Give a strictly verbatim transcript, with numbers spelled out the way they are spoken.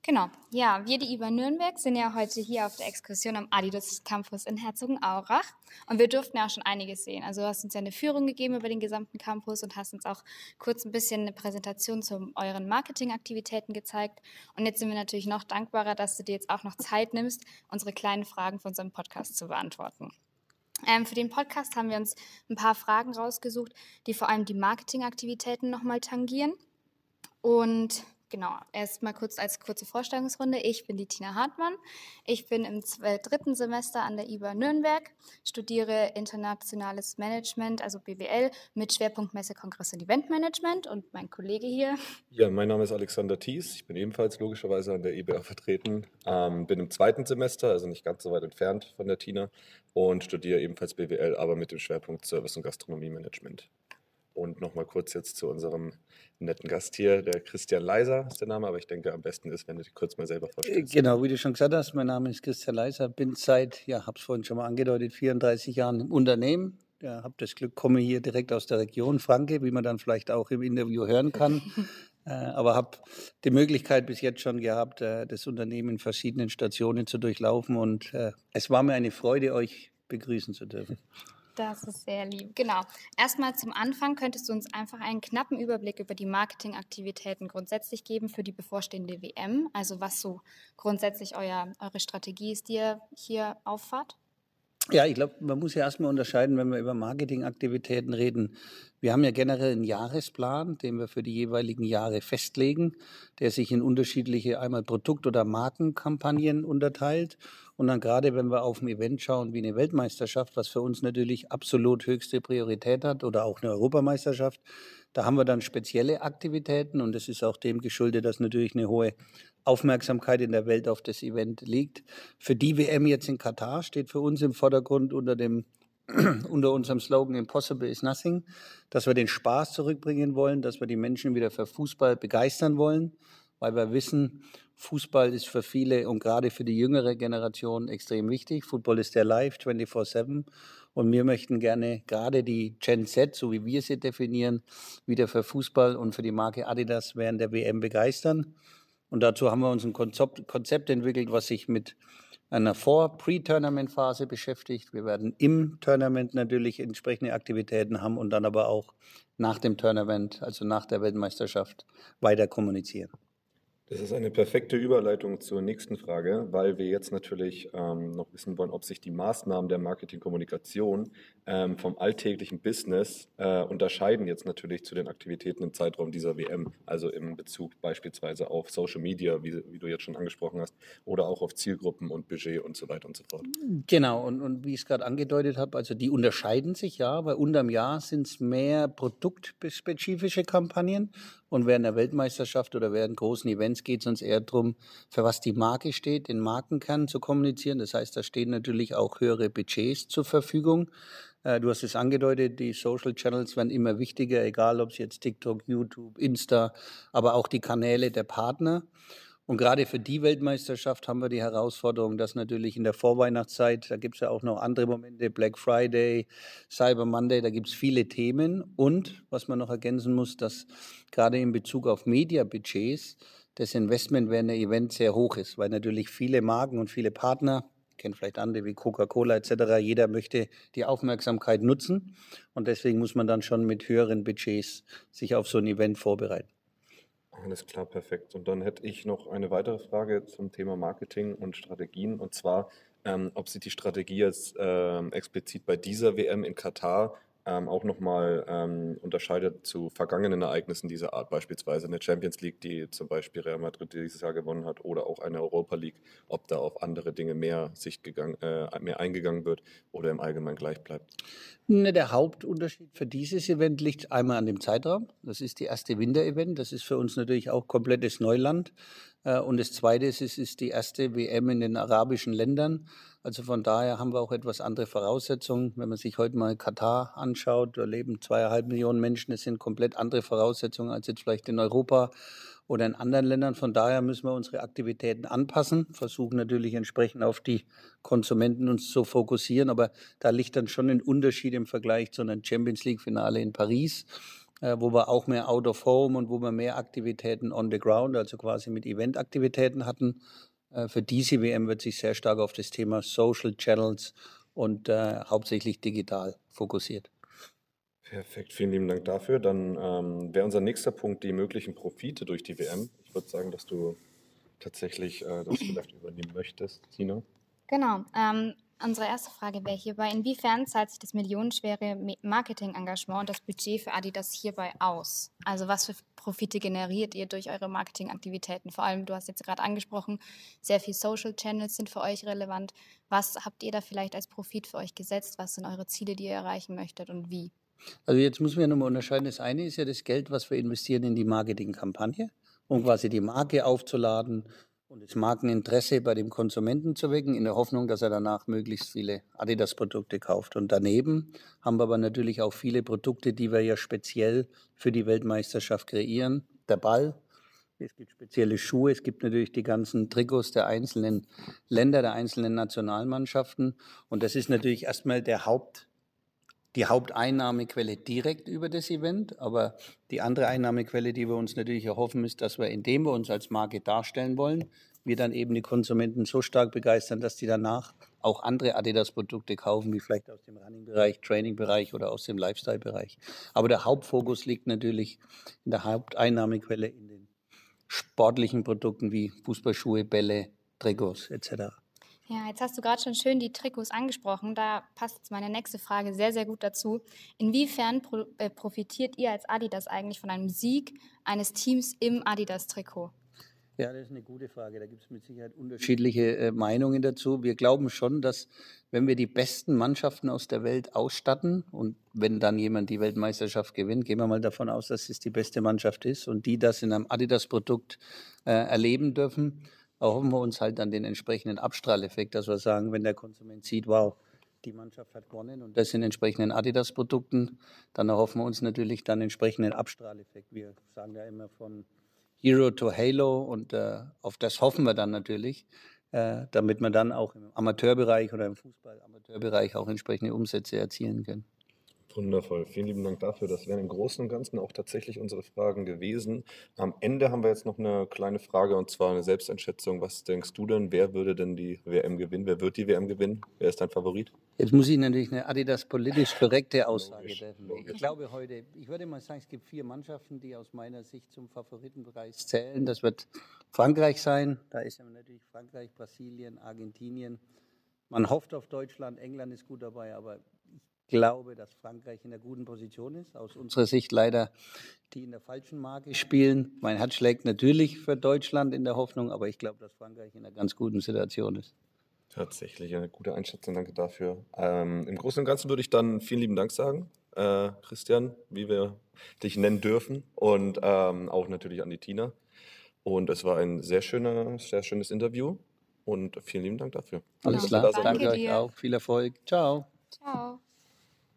Genau, ja, wir, die I B A Nürnberg, sind ja heute hier auf der Exkursion am Adidas Campus in Herzogenaurach und wir durften ja auch schon einiges sehen. Also du hast uns ja eine Führung gegeben über den gesamten Campus und hast uns auch kurz ein bisschen eine Präsentation zu euren Marketingaktivitäten gezeigt. Und jetzt sind wir natürlich noch dankbarer, dass du dir jetzt auch noch Zeit nimmst, unsere kleinen Fragen von unserem Podcast zu beantworten. Ähm, für den Podcast haben wir uns ein paar Fragen rausgesucht, die vor allem die Marketingaktivitäten nochmal tangieren. Und genau, erstmal kurz als kurze Vorstellungsrunde. Ich bin die Tina Hartmann. Ich bin im zwe- dritten Semester an der I B A Nürnberg, studiere internationales Management, also B W L, mit Schwerpunkt Messe, Kongress und Eventmanagement. Und mein Kollege hier. Ja, mein Name ist Alexander Thies. Ich bin ebenfalls logischerweise an der E B A vertreten. Ähm, bin im zweiten Semester, also nicht ganz so weit entfernt von der Tina, und studiere ebenfalls B W L, aber mit dem Schwerpunkt Service- und Gastronomie-Management. Und nochmal kurz jetzt zu unserem netten Gast hier, der Christian Leiser ist der Name, aber ich denke, am besten ist, wenn du dich kurz mal selber vorstellst. Genau, wie du schon gesagt hast, mein Name ist Christian Leiser, bin seit, ja, habe es vorhin schon mal angedeutet, vierunddreißig Jahren im Unternehmen. Ja, habe das Glück, komme hier direkt aus der Region Franke, wie man dann vielleicht auch im Interview hören kann. äh, aber habe die Möglichkeit bis jetzt schon gehabt, äh, das Unternehmen in verschiedenen Stationen zu durchlaufen. Und äh, es war mir eine Freude, euch begrüßen zu dürfen. Das ist sehr lieb. Genau. Erstmal zum Anfang könntest du uns einfach einen knappen Überblick über die Marketingaktivitäten grundsätzlich geben für die bevorstehende W M. Also was so grundsätzlich euer, eure Strategie ist, die ihr hier auffahrt? Ja, ich glaube, man muss ja erstmal unterscheiden, wenn wir über Marketingaktivitäten reden. Wir haben ja generell einen Jahresplan, den wir für die jeweiligen Jahre festlegen, der sich in unterschiedliche einmal Produkt- oder Markenkampagnen unterteilt. Und dann gerade, wenn wir auf ein Event schauen wie eine Weltmeisterschaft, was für uns natürlich absolut höchste Priorität hat, oder auch eine Europameisterschaft, da haben wir dann spezielle Aktivitäten und es ist auch dem geschuldet, dass natürlich eine hohe Aufmerksamkeit in der Welt auf das Event liegt. Für die W M jetzt in Katar steht für uns im Vordergrund unter dem unter unserem Slogan Impossible is Nothing, dass wir den Spaß zurückbringen wollen, dass wir die Menschen wieder für Fußball begeistern wollen, weil wir wissen, Fußball ist für viele und gerade für die jüngere Generation extrem wichtig. Football ist der Live vierundzwanzig sieben und wir möchten gerne gerade die Gen Z, so wie wir sie definieren, wieder für Fußball und für die Marke Adidas während der W M begeistern. Und dazu haben wir uns ein Konzept, Konzept entwickelt, was sich mit einer Vor-Pre-Tournament-Phase beschäftigt. Wir werden im Tournament natürlich entsprechende Aktivitäten haben und dann aber auch nach dem Tournament, also nach der Weltmeisterschaft, weiter kommunizieren. Das ist eine perfekte Überleitung zur nächsten Frage, weil wir jetzt natürlich ähm, noch wissen wollen, ob sich die Maßnahmen der Marketingkommunikation ähm, vom alltäglichen Business äh, unterscheiden jetzt natürlich zu den Aktivitäten im Zeitraum dieser W M, also im Bezug beispielsweise auf Social Media, wie, wie du jetzt schon angesprochen hast, oder auch auf Zielgruppen und Budget und so weiter und so fort. Genau, und, und wie ich es gerade angedeutet habe, also die unterscheiden sich ja, weil unterm Jahr sind es mehr produktspezifische Kampagnen und während der Weltmeisterschaft oder während großen Events geht es uns eher darum, für was die Marke steht, den Markenkern zu kommunizieren. Das heißt, da stehen natürlich auch höhere Budgets zur Verfügung. Äh, du hast es angedeutet, die Social Channels werden immer wichtiger, egal ob es jetzt TikTok, YouTube, Insta, aber auch die Kanäle der Partner. Und gerade für die Weltmeisterschaft haben wir die Herausforderung, dass natürlich in der Vorweihnachtszeit, da gibt es ja auch noch andere Momente, Black Friday, Cyber Monday, da gibt es viele Themen. Und was man noch ergänzen muss, dass gerade in Bezug auf Media-Budgets das Investment während der Event sehr hoch ist, weil natürlich viele Marken und viele Partner, kennen vielleicht andere wie Coca-Cola et cetera, jeder möchte die Aufmerksamkeit nutzen. Und deswegen muss man dann schon mit höheren Budgets sich auf so ein Event vorbereiten. Alles klar, perfekt. Und dann hätte ich noch eine weitere Frage zum Thema Marketing und Strategien. Und zwar, ähm, ob sich die Strategie jetzt ähm, explizit bei dieser W M in Katar ähm, auch nochmal ähm, unterscheidet zu vergangenen Ereignissen dieser Art, beispielsweise eine Champions League, die zum Beispiel Real Madrid dieses Jahr gewonnen hat, oder auch eine Europa League, ob da auf andere Dinge mehr, Sicht gegangen, äh, mehr eingegangen wird oder im Allgemeinen gleich bleibt. Ne, Der Hauptunterschied für dieses Event liegt einmal an dem Zeitraum. Das ist die erste Winter-Event. Das ist für uns natürlich auch komplettes Neuland. Äh, Und das Zweite ist, es ist die erste W M in den arabischen Ländern. Also von daher haben wir auch etwas andere Voraussetzungen. Wenn man sich heute mal Katar anschaut, da leben zweieinhalb Millionen Menschen. Das sind komplett andere Voraussetzungen als jetzt vielleicht in Europa oder in anderen Ländern. Von daher müssen wir unsere Aktivitäten anpassen, versuchen natürlich entsprechend auf die Konsumenten uns zu fokussieren. Aber da liegt dann schon ein Unterschied im Vergleich zu einem Champions League-Finale in Paris äh, wo wir auch mehr Out of Home und wo wir mehr Aktivitäten on the ground, also quasi mit Eventaktivitäten hatten. Äh, für diese W M wird sich sehr stark auf das Thema Social Channels und äh, hauptsächlich digital fokussiert. Perfekt, vielen lieben Dank dafür. Dann ähm, wäre unser nächster Punkt die möglichen Profite durch die W M. Ich würde sagen, dass du tatsächlich äh, das vielleicht übernehmen möchtest, Tina. Genau. Ähm, unsere erste Frage wäre hierbei, inwiefern zahlt sich das millionenschwere Me- Marketing-Engagement und das Budget für Adidas hierbei aus? Also was für Profite generiert ihr durch eure Marketingaktivitäten? Vor allem, du hast jetzt gerade angesprochen, sehr viele Social Channels sind für euch relevant. Was habt ihr da vielleicht als Profit für euch gesetzt? Was sind eure Ziele, die ihr erreichen möchtet und wie? Also jetzt müssen wir nochmal unterscheiden. Das eine ist ja das Geld, was wir investieren in die Marketingkampagne, um quasi die Marke aufzuladen und das Markeninteresse bei dem Konsumenten zu wecken, in der Hoffnung, dass er danach möglichst viele Adidas-Produkte kauft. Und daneben haben wir aber natürlich auch viele Produkte, die wir ja speziell für die Weltmeisterschaft kreieren. Der Ball, es gibt spezielle Schuhe, es gibt natürlich die ganzen Trikots der einzelnen Länder, der einzelnen Nationalmannschaften. Und das ist natürlich erstmal der Haupt die Haupteinnahmequelle direkt über das Event, aber die andere Einnahmequelle, die wir uns natürlich erhoffen, ist, dass wir, indem wir uns als Marke darstellen wollen, wir dann eben die Konsumenten so stark begeistern, dass die danach auch andere Adidas-Produkte kaufen, wie vielleicht aus dem Running-Bereich, Training-Bereich oder aus dem Lifestyle-Bereich. Aber der Hauptfokus liegt natürlich in der Haupteinnahmequelle in den sportlichen Produkten wie Fußballschuhe, Bälle, Trikots et cetera. Ja, jetzt hast du gerade schon schön die Trikots angesprochen. Da passt jetzt meine nächste Frage sehr, sehr gut dazu. Inwiefern pro, äh, profitiert ihr als Adidas eigentlich von einem Sieg eines Teams im Adidas-Trikot? Ja, das ist eine gute Frage. Da gibt es mit Sicherheit unterschiedliche äh, Meinungen dazu. Wir glauben schon, dass wenn wir die besten Mannschaften aus der Welt ausstatten und wenn dann jemand die Weltmeisterschaft gewinnt, gehen wir mal davon aus, dass es die beste Mannschaft ist und die das in einem Adidas-Produkt äh, erleben dürfen, erhoffen wir uns halt dann den entsprechenden Abstrahleffekt, dass wir sagen, wenn der Konsument sieht, wow, die Mannschaft hat gewonnen und das in entsprechenden Adidas-Produkten, dann erhoffen wir uns natürlich dann entsprechenden Abstrahleffekt. Wir sagen ja immer von Hero to Halo und äh, auf das hoffen wir dann natürlich, äh, damit man dann auch im Amateurbereich oder im Fußball-Amateurbereich auch entsprechende Umsätze erzielen kann. Wundervoll, vielen lieben Dank dafür. Das wären im Großen und Ganzen auch tatsächlich unsere Fragen gewesen. Am Ende haben wir jetzt noch eine kleine Frage und zwar eine Selbsteinschätzung. Was denkst du denn, wer würde denn die W M gewinnen? Wer wird die W M gewinnen? Wer ist dein Favorit? Jetzt muss ich natürlich eine Adidas politisch korrekte Aussage Logisch, treffen. logisch. Ich glaube heute, ich würde mal sagen, es gibt vier Mannschaften, die aus meiner Sicht zum Favoritenbereich zählen. Das wird Frankreich sein. Da ist ja natürlich Frankreich, Brasilien, Argentinien. Man hofft auf Deutschland, England ist gut dabei, aber ich glaube, dass Frankreich in einer guten Position ist. Aus unserer Sicht leider, die in der falschen Marke spielen. Mein Herz schlägt natürlich für Deutschland in der Hoffnung, aber ich glaube, dass Frankreich in einer ganz guten Situation ist. Tatsächlich eine gute Einschätzung, danke dafür. Ähm, Im Großen und Ganzen würde ich dann vielen lieben Dank sagen, äh, Christian, wie wir dich nennen dürfen und ähm, auch natürlich an die Tina. Und es war ein sehr schöner, sehr schönes Interview und vielen lieben Dank dafür. Alles Ja, klar, danke danke euch dir. auch. Viel Erfolg. Ciao. Ciao.